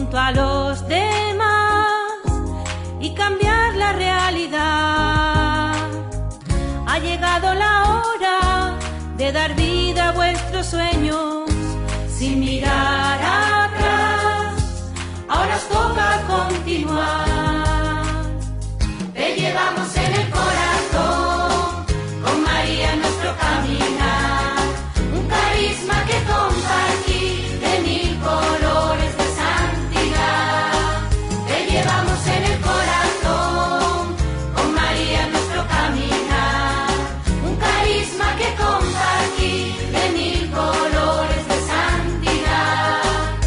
junto a los demás y cambiar la realidad. Ha llegado la hora de dar vida a vuestros sueños sin mirar atrás. Ahora os toca continuar. Te llevamos en el corazón, con María en nuestro caminar. Un carisma que compartir de 1000 colores de santidad. Te llevamos en el corazón, con María en nuestro caminar. Un carisma que compartir de 1000 colores de santidad.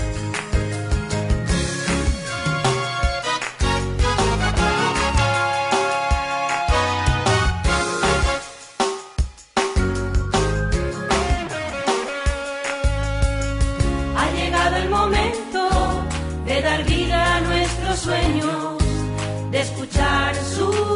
Ha llegado el momento de dar vida a nuestros sueños, de escuchar su